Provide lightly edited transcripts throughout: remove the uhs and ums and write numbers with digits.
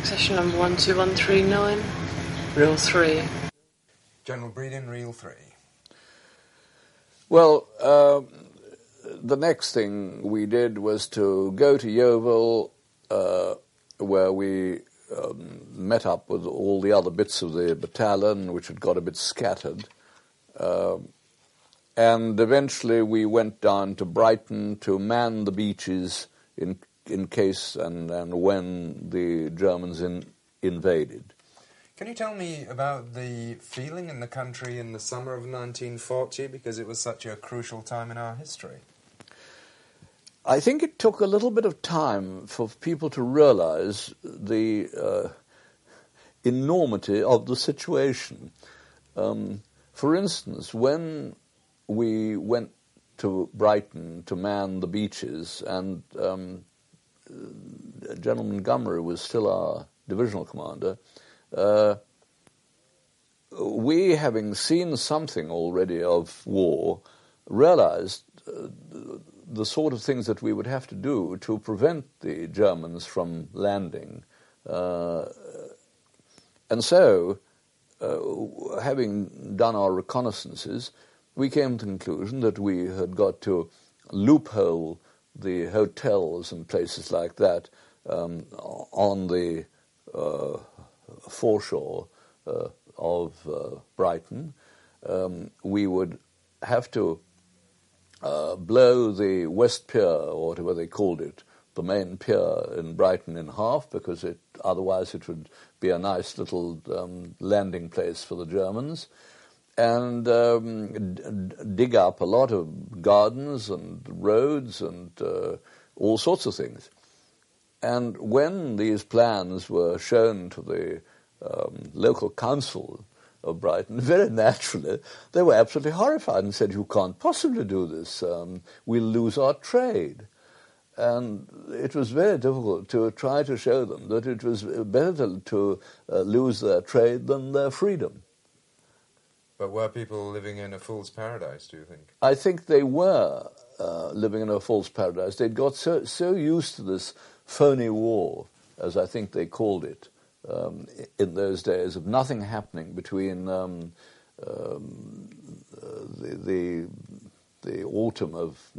Session number 12139, reel 3. General Breeding, reel 3. Well, the next thing we did was to go to Yeovil, where we met up with all the other bits of the battalion, which had got a bit scattered. And eventually we went down to Brighton to man the beaches in case and when the Germans invaded. Can you tell me about the feeling in the country in the summer of 1940, because it was such a crucial time in our history? I think it took a little bit of time for people to realize the enormity of the situation. For instance, when we went to Brighton to man the beaches, and General Montgomery was still our divisional commander, we, having seen something already of war, realized the sort of things that we would have to do to prevent the Germans from landing. And so, having done our reconnaissances, we came to the conclusion that we had got to loophole the hotels and places like that on the foreshore of Brighton. We would have to blow the West Pier, or whatever they called it, the main pier in Brighton, in half, because otherwise it would be a nice little landing place for the Germans, and dig up a lot of gardens and roads and all sorts of things. And when these plans were shown to the local council of Brighton, very naturally, they were absolutely horrified and said, "You can't possibly do this. We'll lose our trade." And it was very difficult to try to show them that it was better to lose their trade than their freedom. But were people living in a fool's paradise, do you think? I think they were living in a fool's paradise. They'd got so used to this phony war, as I think they called it, in those days, of nothing happening between the autumn of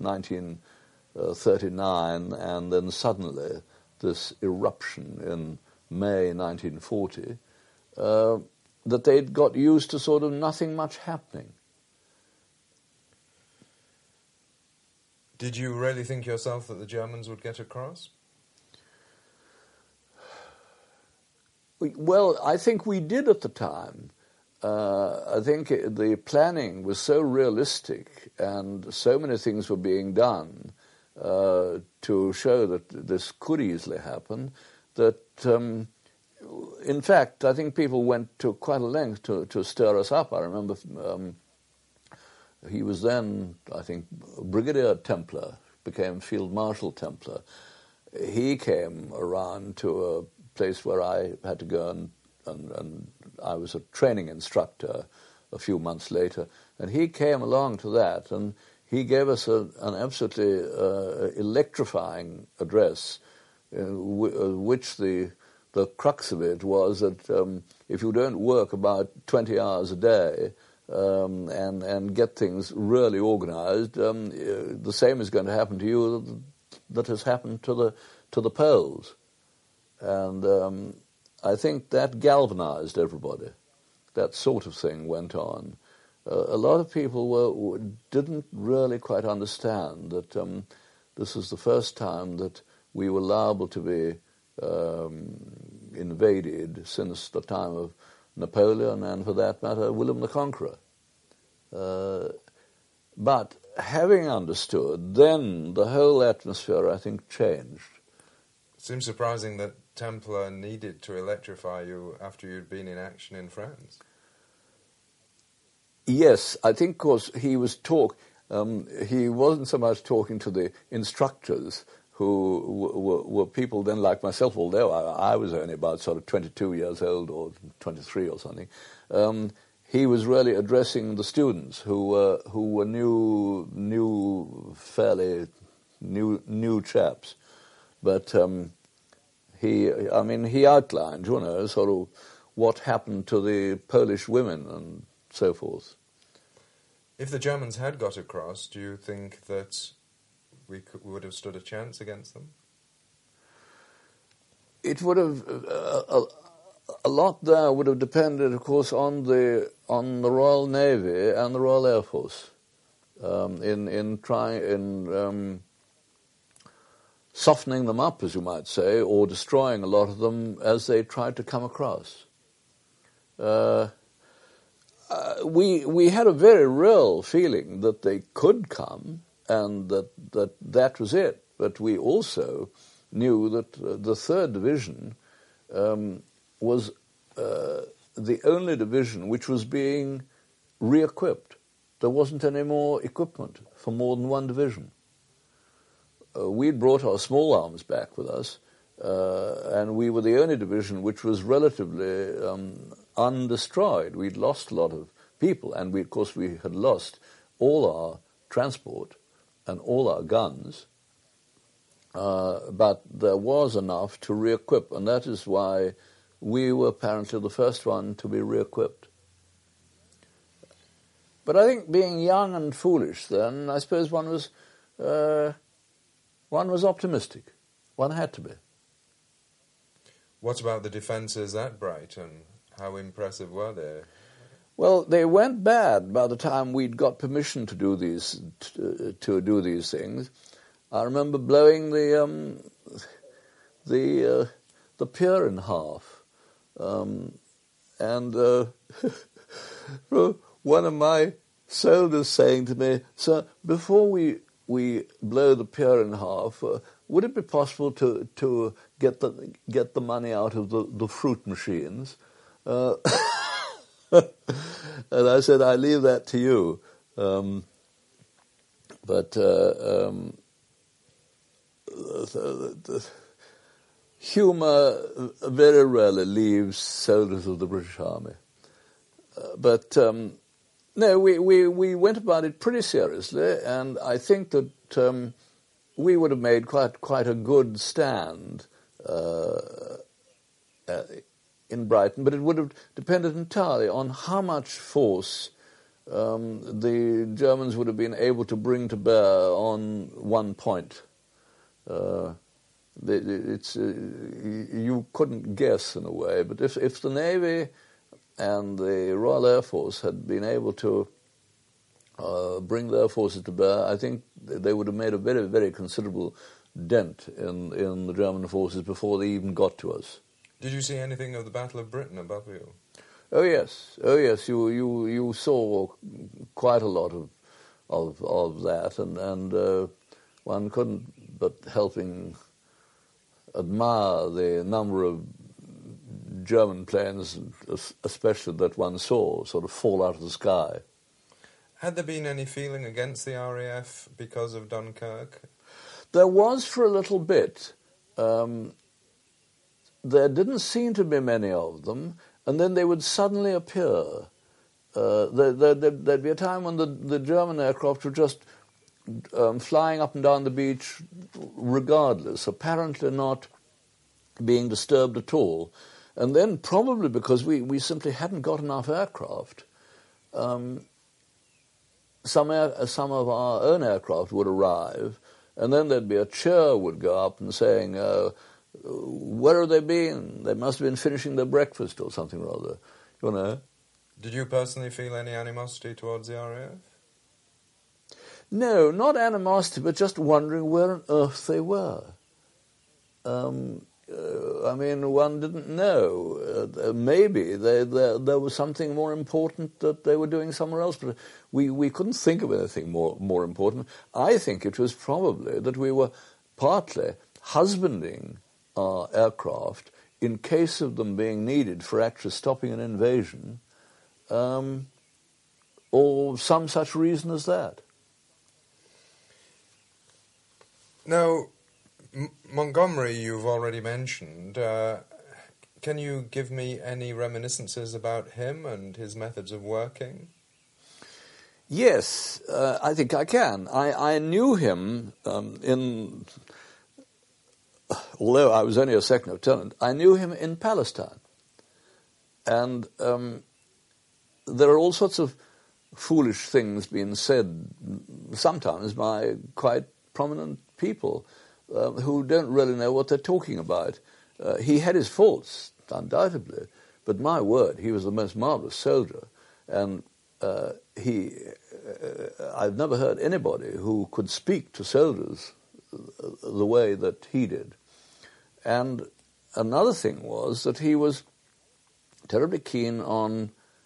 1939 and then suddenly this eruption in May 1940, that they'd got used to sort of nothing much happening. Did you really think yourself that the Germans would get across? Well, I think we did at the time. I think the planning was so realistic and so many things were being done to show that this could easily happen that, in fact, I think people went to quite a length to stir us up. I remember he was then, I think, Brigadier Templar, became Field Marshal Templar. He came around to a place where I had to go, and I was a training instructor a few months later, and he came along to that, and he gave us an absolutely electrifying address, which the crux of it was that if you don't work about 20 hours a day and get things really organized, the same is going to happen to you that has happened to the Poles. And I think that galvanized everybody. That sort of thing went on. A lot of people didn't really quite understand that this was the first time that we were liable to be invaded since the time of Napoleon and, for that matter, William the Conqueror. But having understood, then the whole atmosphere, I think, changed. It seems surprising that Templar needed to electrify you after you'd been in action in France. Yes, I think because he wasn't so much talking to the instructors, who were people then like myself, although I was only about sort of 22 years old or 23 or something. He was really addressing the students who were fairly new chaps. But He outlined, sort of what happened to the Polish women and so forth. If the Germans had got across, do you think that we would have stood a chance against them? It would have a lot there would have depended, of course, on the Royal Navy and the Royal Air Force in softening them up, as you might say, or destroying a lot of them as they tried to come across. We had a very real feeling that they could come and that was it. But we also knew that the 3rd Division was the only division which was being re-equipped. There wasn't any more equipment for more than one division. We'd brought our small arms back with us, and we were the only division which was relatively undestroyed. We'd lost a lot of people, and of course we had lost all our transport and all our guns, but there was enough to re-equip, and that is why we were apparently the first one to be re-equipped. But I think being young and foolish then, I suppose one was optimistic. One had to be. What about the defences at Brighton? How impressive were they? Well, they went bad by the time we'd got permission to do these things. I remember blowing the pier in half, and one of my soldiers saying to me, "Sir, before we blow the pier in half, would it be possible to get the money out of the fruit machines?" And I said, "I leave that to you." But the humour very rarely leaves soldiers of the British Army. But no, we went about it pretty seriously, and I think that we would have made quite a good stand in Brighton, but it would have depended entirely on how much force the Germans would have been able to bring to bear on one point. You couldn't guess in a way, but if the Navy and the Royal Air Force had been able to bring their forces to bear, I think they would have made a very, very considerable dent in the German forces before they even got to us. Did you see anything of the Battle of Britain above you? Oh yes. You saw quite a lot of that, and one couldn't but helping admire the number of German planes, especially that one saw sort of fall out of the sky. Had there been any feeling against the RAF because of Dunkirk? There was for a little bit. There didn't seem to be many of them, and then they would suddenly appear. There'd be a time when the German aircraft were just flying up and down the beach regardless, apparently not being disturbed at all. And then probably because we simply hadn't got enough aircraft, some of our own aircraft would arrive, and then there'd be a cheer would go up and saying, "Where have they been? They must have been finishing their breakfast," or something or other. You know. Did you personally feel any animosity towards the RAF? No, not animosity, but just wondering where on earth they were. One didn't know. Maybe there was something more important that they were doing somewhere else, but we couldn't think of anything more important. I think it was probably that we were partly husbanding our aircraft in case of them being needed for actually stopping an invasion, or some such reason as that. Now, Montgomery you've already mentioned. Can you give me any reminiscences about him and his methods of working? Yes, I think I can. I knew him in although I was only a second lieutenant, I knew him in Palestine. And there are all sorts of foolish things being said, sometimes by quite prominent people who don't really know what they're talking about. He had his faults, undoubtedly, but my word, he was the most marvelous soldier. And I've never heard anybody who could speak to soldiers the way that he did. And another thing was that he was terribly keen on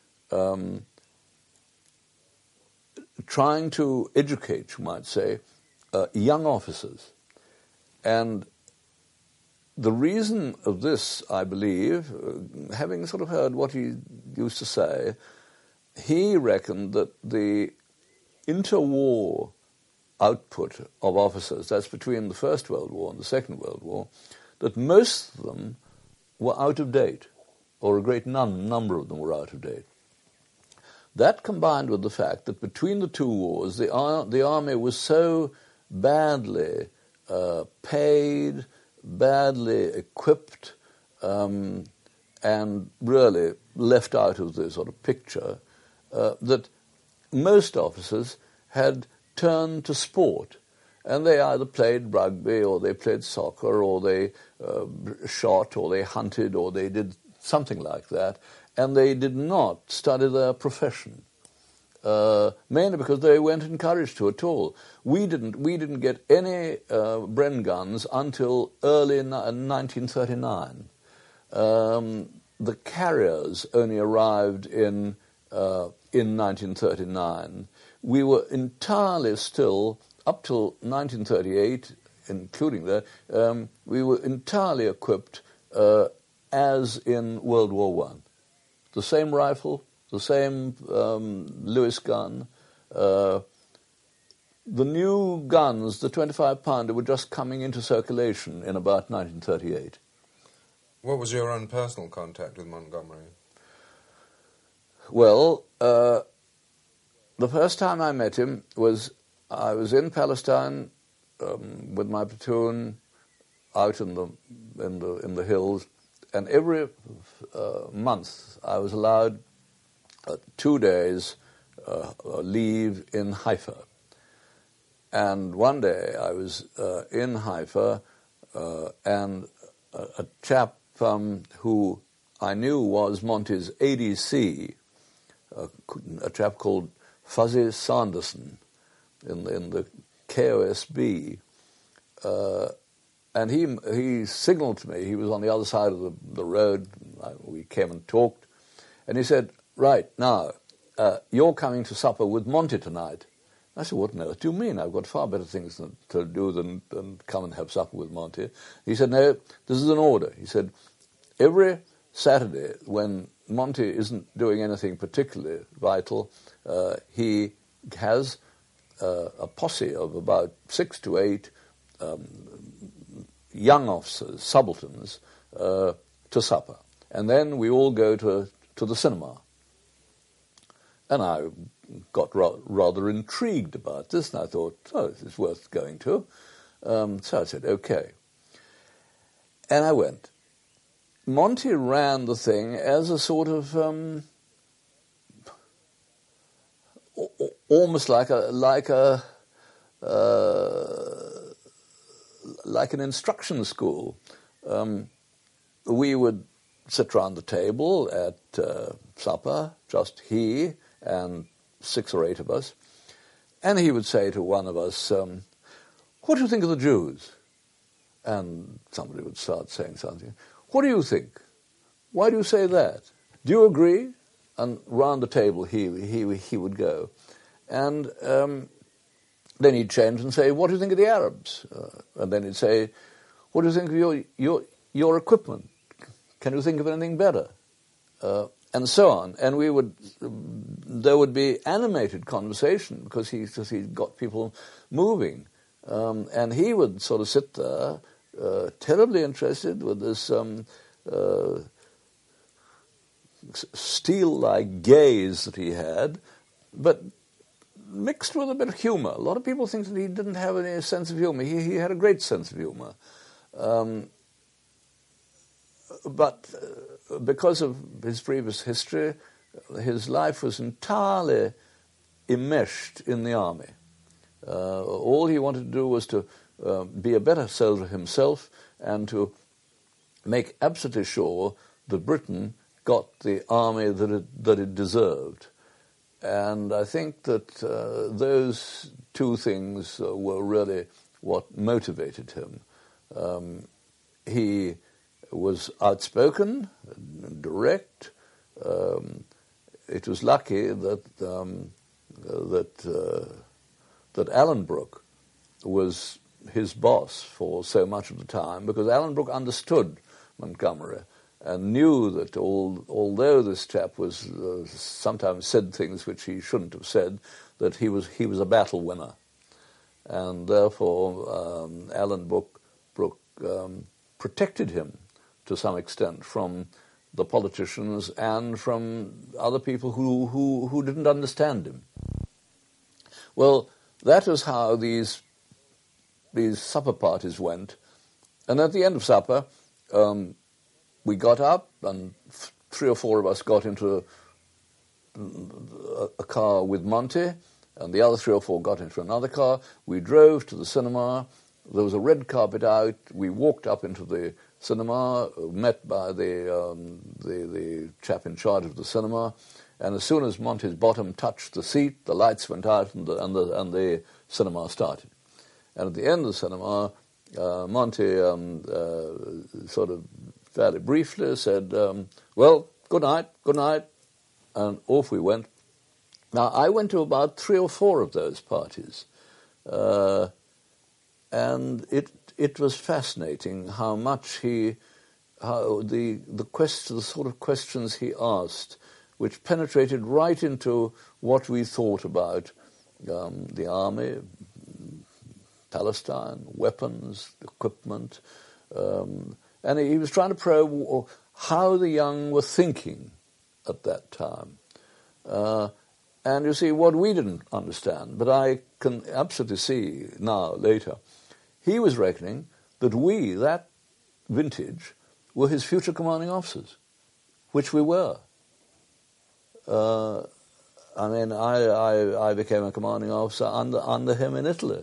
trying to educate, you might say, young officers. And the reason of this, I believe, having sort of heard what he used to say, he reckoned that the interwar output of officers, that's between the First World War and the Second World War, that most of them were out of date, or a great number of them were out of date. That combined with the fact that between the two wars, the army was so badly paid, badly equipped, and really left out of the sort of picture, that most officers had turned to sport. And they either played rugby, or they played soccer, or they shot, or they hunted, or they did something like that. And they did not study their profession, mainly because they weren't encouraged to at all. We didn't get any Bren guns until early in 1939. The carriers only arrived in 1939. We were entirely still, up till 1938, including that, we were entirely equipped as in World War I. The same rifle, the same Lewis gun. The new guns, the 25-pounder, were just coming into circulation in about 1938. What was your own personal contact with Montgomery? Well, the first time I met him I was in Palestine with my platoon out in the hills, and every month I was allowed 2 days leave in Haifa. And one day I was in Haifa, and a chap who I knew was Monty's ADC, a chap called Fuzzy Sanderson in the KOSB, and he signaled to me. He was on the other side of the road. We came and talked, and he said, "Right, now, you're coming to supper with Monty tonight." I said, "What on earth do you mean? I've got far better things to do than come and have supper with Monty." He said, "No, this is an order." He said, "Every Saturday when Monty isn't doing anything particularly vital, he has a posse of about 6 to 8 young officers, subalterns, to supper. And then we all go to the cinema." And I got rather intrigued about this, and I thought, oh, this is worth going to. So I said, okay. And I went. Monty ran the thing as a sort of almost like an instruction school. We would sit round the table at supper, just he and 6 or 8 of us, and he would say to one of us, "What do you think of the Jews?" And somebody would start saying something. "What do you think? Why do you say that? Do you agree?" And round the table he would go. And then he'd change and say, "What do you think of the Arabs?" And then he'd say, "What do you think of your equipment? Can you think of anything better?" And so on. And there would be animated conversation because he got people moving. And he would sort of sit there, terribly interested with this steel-like gaze that he had, but mixed with a bit of humor. A lot of people think that he didn't have any sense of humor. He had a great sense of humor. But because of his previous history, his life was entirely enmeshed in the army. All he wanted to do was to be a better soldier himself and to make absolutely sure that Britain got the army that it deserved. And I think that those two things were really what motivated him. He was outspoken, direct. It was lucky that Alan Brooke was his boss for so much of the time, because Alan Brooke understood Montgomery and knew that although this chap was sometimes said things which he shouldn't have said, that he was a battle winner, and therefore Alan Brooke protected him to some extent from the politicians and from other people who didn't understand him. Well, that is how these supper parties went, and at the end of supper, we got up, and 3 or 4 of us got into a car with Monty, and the other 3 or 4 got into another car. We drove to the cinema. There was a red carpet out. We walked up into the cinema, met by the chap in charge of the cinema, and as soon as Monty's bottom touched the seat, the lights went out and the cinema started. And at the end of the cinema, Monty sort of fairly briefly said, well, good night, and off we went. Now, I went to about 3 or 4 of those parties, and it was fascinating how much the sort of questions he asked, which penetrated right into what we thought about the army, Palestine, weapons, equipment, and he was trying to probe how the young were thinking at that time. And you see, what we didn't understand, but I can absolutely see now, later, he was reckoning that we, that vintage, were his future commanding officers, which we were. I mean, I became a commanding officer under him in Italy.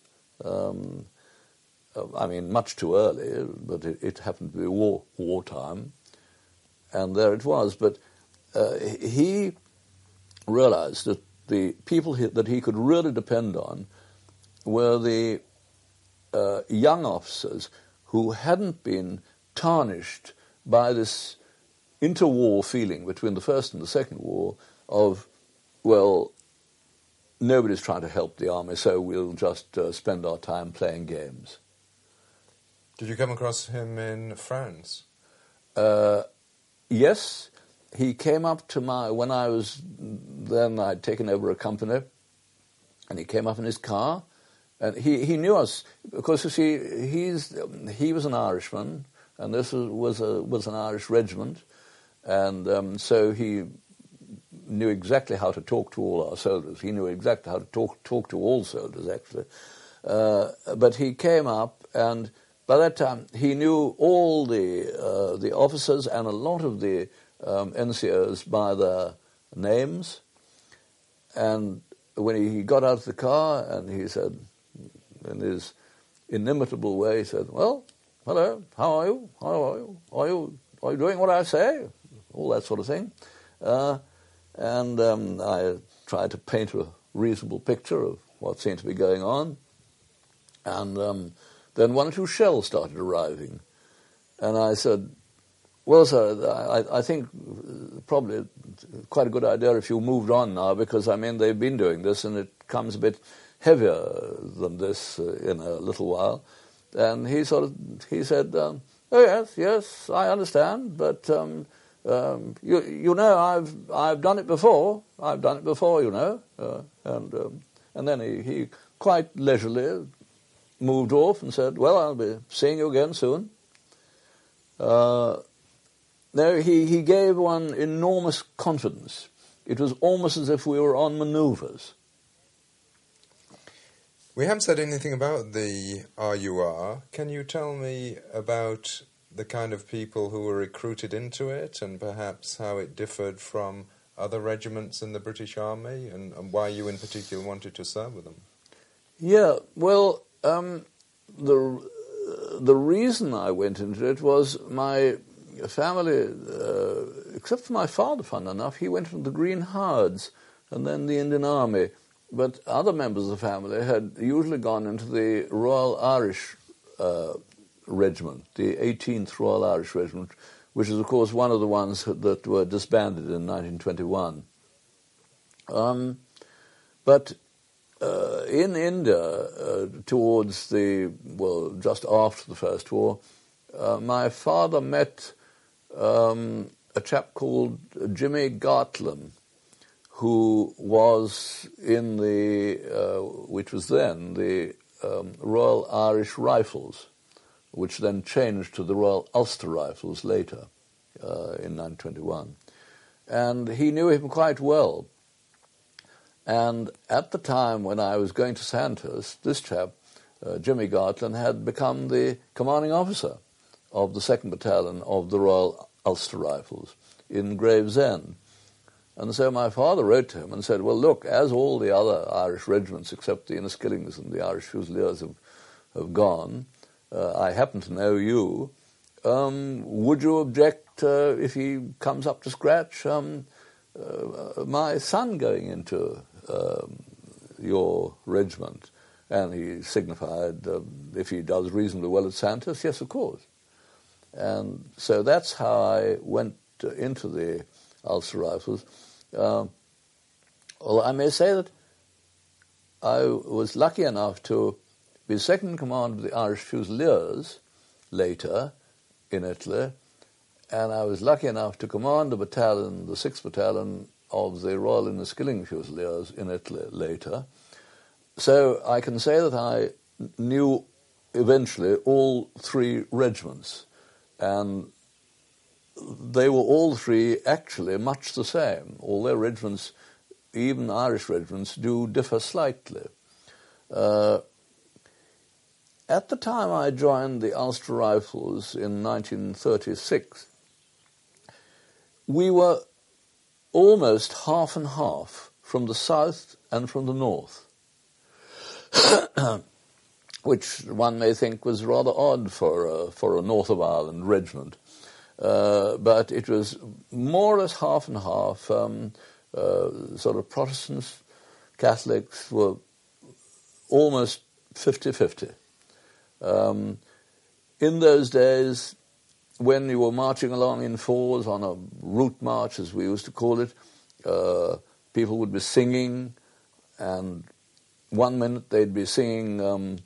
I mean, much too early, but it happened to be wartime, and there it was. But he realized that the people that he could really depend on were the young officers who hadn't been tarnished by this interwar feeling between the First and the Second War of, well, nobody's trying to help the army, so we'll just spend our time playing games. Did you come across him in France? Yes. He came up to when I was, then I'd taken over a company, and he came up in his car, and he knew us, because you see, he was an Irishman, and this was an Irish regiment, and so he knew exactly how to talk to all our soldiers. He knew exactly how to talk to all soldiers, actually. But he came up, and by that time he knew all the officers and a lot of the NCOs by their names. And when he got out of the car, and he said, in his inimitable way, he said, "Well, hello, how are you? How are you? Are you doing what I say?" All that sort of thing. And I tried to paint a reasonable picture of what seemed to be going on. And then 1 or 2 shells started arriving. And I said, "Well, sir, I think probably quite a good idea if you moved on now, because, I mean, they've been doing this, and it comes a bit heavier than this in a little while." And he said, "Oh, yes, I understand, but you know, I've done it before. I've done it before, you know." And then he quite leisurely moved off and said, "Well, I'll be seeing you again soon." No, he gave one enormous confidence. It was almost as if we were on manoeuvres. We haven't said anything about the RUR. Can you tell me about the kind of people who were recruited into it and perhaps how it differed from other regiments in the British Army and why you in particular wanted to serve with them? Yeah, well, the reason I went into it was my family, except for my father, fun enough, he went into the Green Howards and then the Indian Army. But other members of the family had usually gone into the Royal Irish Regiment, the 18th Royal Irish Regiment, which is, of course, one of the ones that were disbanded in 1921. But in India, towards just after the First War, my father met a chap called Jimmy Gartland, who was in which was then the Royal Irish Rifles, which then changed to the Royal Ulster Rifles later, in 1921. And he knew him quite well. And at the time when I was going to Sandhurst, this chap, Jimmy Gartland, had become the commanding officer of the 2nd Battalion of the Royal Ulster Rifles in Gravesend. And so my father wrote to him and said, well, look, as all the other Irish regiments except the Inniskillings and the Irish Fusiliers have gone, I happen to know you. Would you object if he comes up to scratch, my son going into your regiment? And he signified, if he does reasonably well at Sandhurst, yes, of course. And so that's how I went into the Ulster Rifles. Well, I may say that I was lucky enough to be second in command of the Irish Fusiliers later in Italy, and I was lucky enough to command a battalion, the 6th Battalion of the Royal Inniskilling Fusiliers in Italy later. So I can say that I knew eventually all three regiments, and they were all three actually much the same, although regiments, even Irish regiments, do differ slightly. At the time I joined the Ulster Rifles in 1936, we were almost half and half from the south and from the north, which one may think was rather odd for a North of Ireland regiment. But it was more or less half and half. Sort of Protestants, Catholics were almost 50-50. In those days, when you were marching along in fours on a route march, as we used to call it, people would be singing, and one minute they'd be singing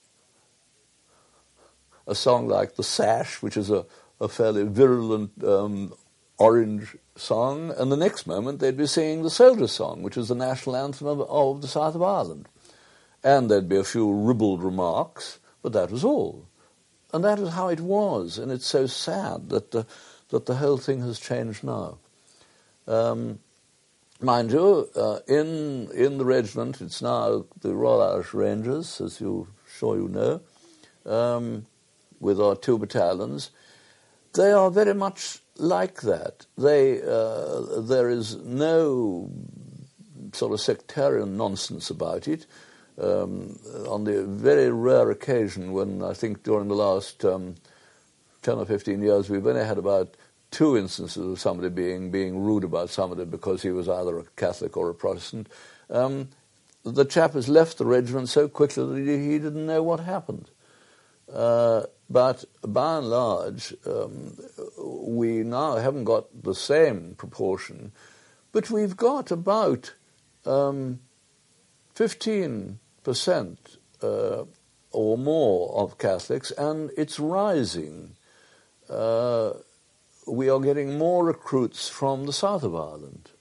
a song like The Sash, which is a fairly virulent orange song, and the next moment they'd be singing the Soldier Song, which is the national anthem of the South of Ireland. And there'd be a few ribald remarks, but that was all. And that was how it was, and it's so sad that the whole thing has changed now. Mind you, in the regiment, it's now the Royal Irish Rangers, as you're sure you know, with our two battalions. They are very much like that. There is no sort of sectarian nonsense about it. On the very rare occasion when I think during the last 10 or 15 years we've only had about 2 instances of somebody being rude about somebody because he was either a Catholic or a Protestant. The chap has left the regiment so quickly that he didn't know what happened. But by and large, we now haven't got the same proportion, but we've got about 15% or more of Catholics, and it's rising. We are getting more recruits from the south of Ireland.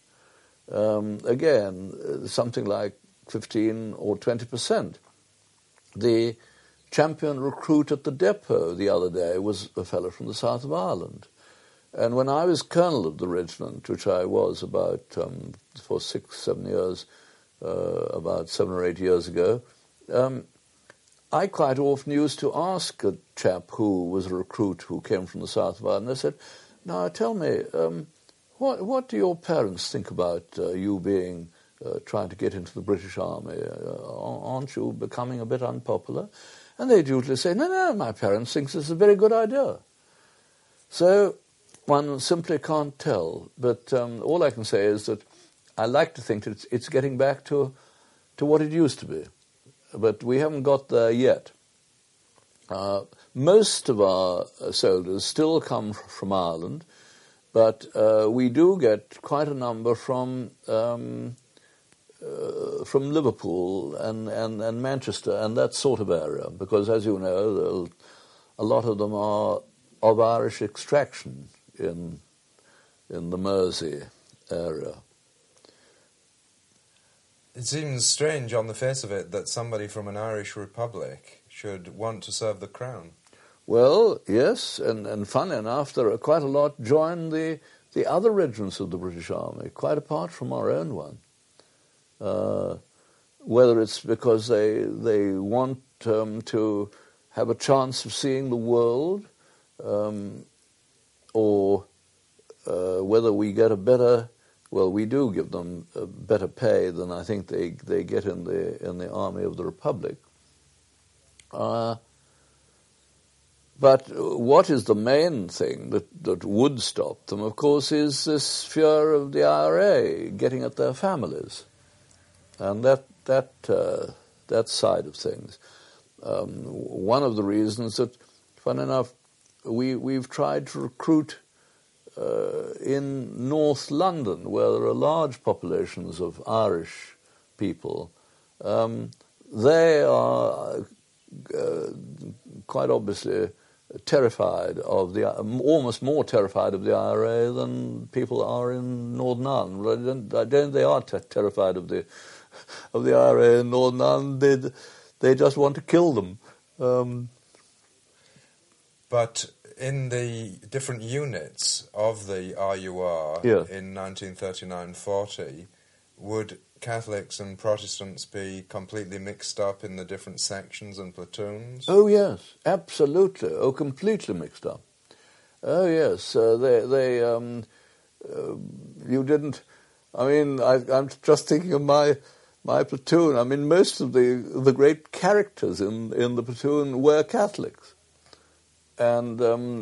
Again, something like 15 or 20%. The champion recruit at the depot the other day was a fellow from the south of Ireland. And when I was colonel of the regiment, which I was about for 6-7 years, about 7 or 8 years ago, I quite often used to ask a chap who was a recruit who came from the south of Ireland, I said, now tell me, what do your parents think about you being trying to get into the British Army? Aren't you becoming a bit unpopular? And they'd usually say, no, my parents think this is a very good idea. So one simply can't tell. But all I can say is that I like to think that it's getting back to what it used to be. But we haven't got there yet. Most of our soldiers still come from Ireland, but we do get quite a number from Liverpool and Manchester and that sort of area, because, as you know, a lot of them are of Irish extraction in the Mersey area. It seems strange on the face of it that somebody from an Irish republic should want to serve the Crown. Well, yes, and funny enough, there are quite a lot join the other regiments of the British Army, quite apart from our own one. Whether it's because they want to have a chance of seeing the world, or whether we get a better... Well, we do give them a better pay than I think they get in the Army of the Republic. But what is the main thing that would stop them, of course, is this fear of the IRA getting at their families, and that side of things. One of the reasons that, fun enough, we've tried to recruit in North London, where there are large populations of Irish people. They are quite obviously terrified of almost more terrified of the IRA than people are in Northern Ireland. They are terrified of the IRA in Northern Ireland. They just want to kill them. But in the different units of the RUR in 1939-40, would Catholics and Protestants be completely mixed up in the different sections and platoons? Oh, yes, absolutely. Oh, completely mixed up. Oh, yes. You didn't... I mean, I'm just thinking of my platoon. I mean, most of the great characters in the platoon were Catholics. And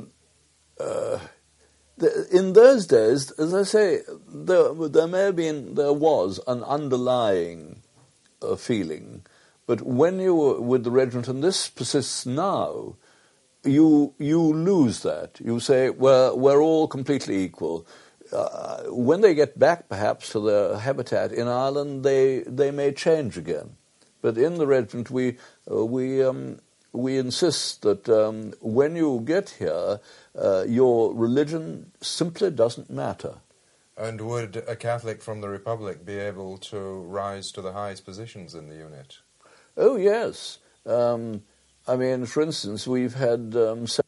in those days, as I say, there was an underlying feeling, but when you were with the regiment, and this persists now, you lose that. You say, we're all completely equal. When they get back, perhaps, to their habitat in Ireland, they may change again. But in the regiment, we insist that when you get here, your religion simply doesn't matter. And would a Catholic from the Republic be able to rise to the highest positions in the unit? Oh, yes. I mean, for instance, we've had